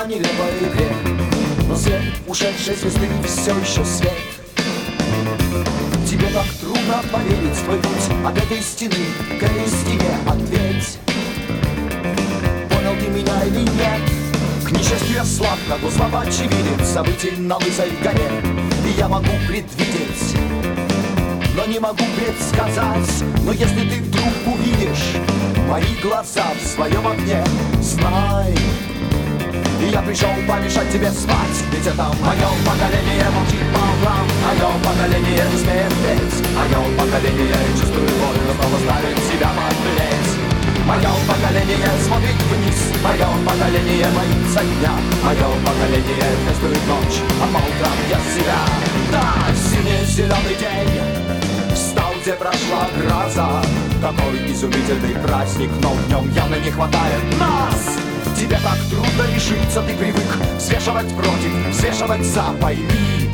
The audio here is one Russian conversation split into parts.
о нелепой игре, но свет ушедшей звезды все еще свет. Тебе так трудно поверить, твой путь от этой стены к этой стене. Ответь, понял ты меня или нет? К несчастью я слаб, как у слова очевидец событий на лысой горе. И я могу предвидеть, но не могу предсказать. Но если ты вдруг увидишь мои глаза в своем окне, знай, я пришел помешать тебе спать. Ведь это мое поколение молчит по углам, мое поколение не смеет петь, мое поколение чувствует боль, но снова ставит себя пожалеть. Мое поколение смотрит вниз, мое поколение боится дня, мое поколение чувствует ночь, а по утрам я себя. Да, синий зеленый день встал, где прошла гроза. Какой изумительный праздник, но в нем явно не хватает нас. Тебе так трудно решиться, ты привык взвешивать против, взвешивать за, пойми.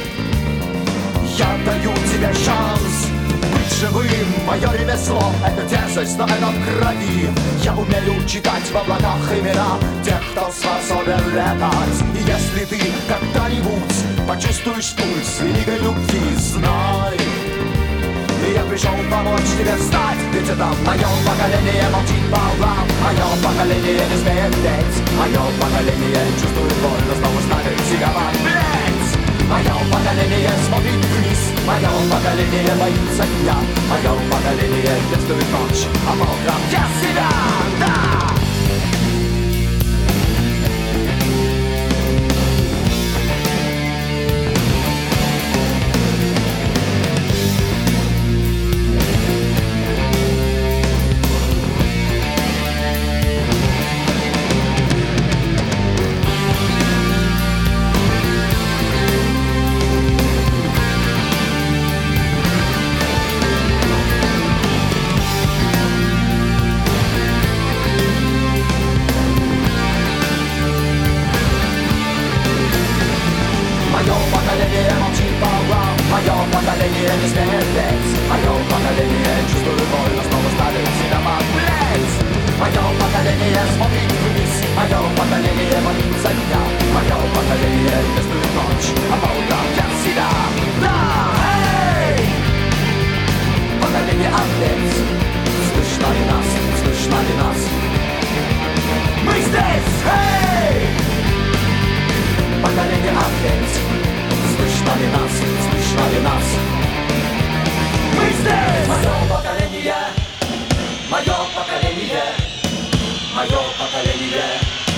Я даю тебе шанс быть живым, мое ремесло — это дерзость, но это в крови. Я умею читать в облаках имена тех, кто способен летать. И если ты когда-нибудь почувствуешь пульс великой любви, знай, я пришел помочь тебе встать. Ведь это мое поколение молчит по углам, мое поколение не смеет петь, мое поколение чувствует боль, но снова ставит себя болеть. Мое поколение смотрит вниз, мое поколение боится дня, мое поколение чувствует ночь, а по утрам я себя, да! Поколение не смеет петь, мое поколение чувствует боль, но снова ставит себя пожалеть. Мое поколение смотрит вниз, мое поколение боится дня, мое поколение чувствует ночь, а по утрам я себя. Да, эй! Поколение ответь, слышно ли нас, слышно ли нас? Мы здесь, эй! Поколение ответь, слышно ли нас, слышно ли нас? Мы здесь! Мое поколение, мое поколение, мое поколение.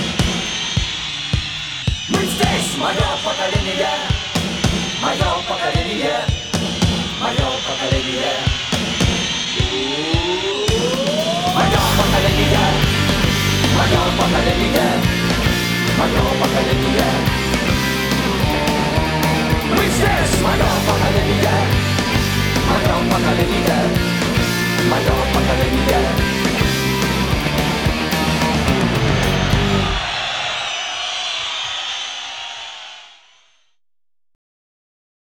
Мы здесь! Мое поколение, мое поколение, мое поколение. Мое поколение, мое поколение, мое поколение.